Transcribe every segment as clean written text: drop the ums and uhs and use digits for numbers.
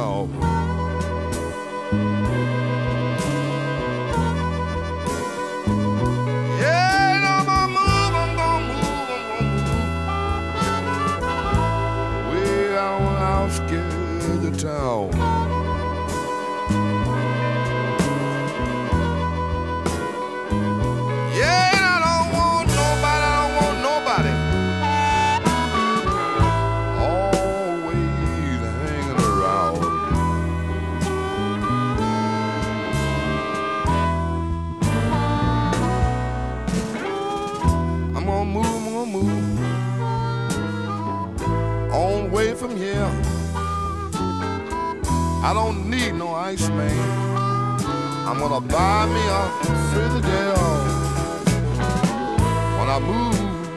town. Yeah, and I'm gonna move, I'm gonna move, I'm gonna move way out on the outskirts of town. Yeah, and I don't want nobody, I don't want nobody always hanging around. I'm gonna move on way from here. I don't need no ice man. I'm gonna buy me a Frigidaire when I move.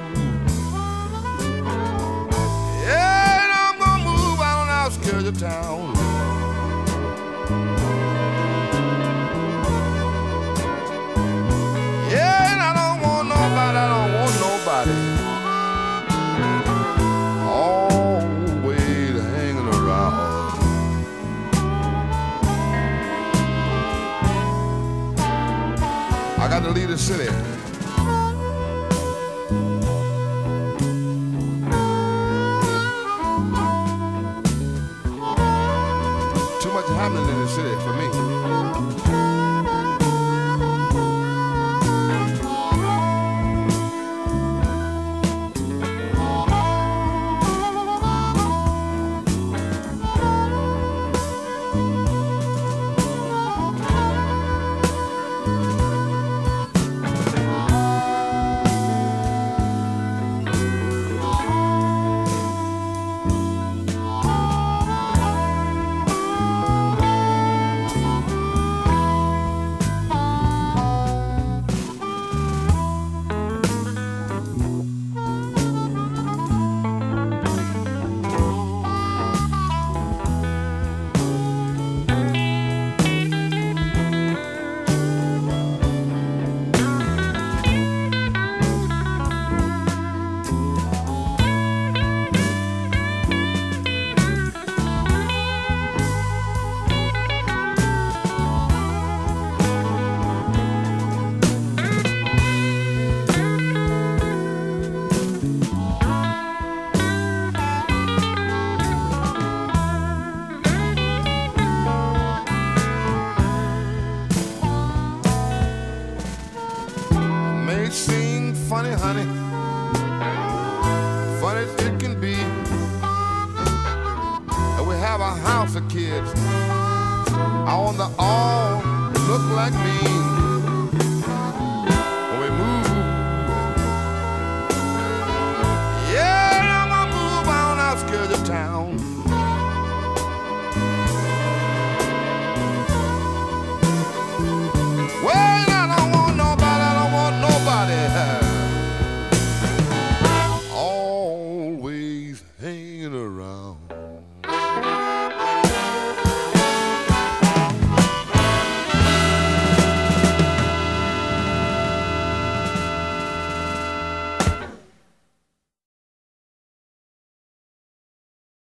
Yeah, and I'm gonna move out on the outskirts of town. Yeah, and I don't want nobody, I don't want nobody always hanging around. I got to leave the city. Too much happening in the city for me. May seem funny, honey, funny as it can be, that we have a house of kids, all look like me.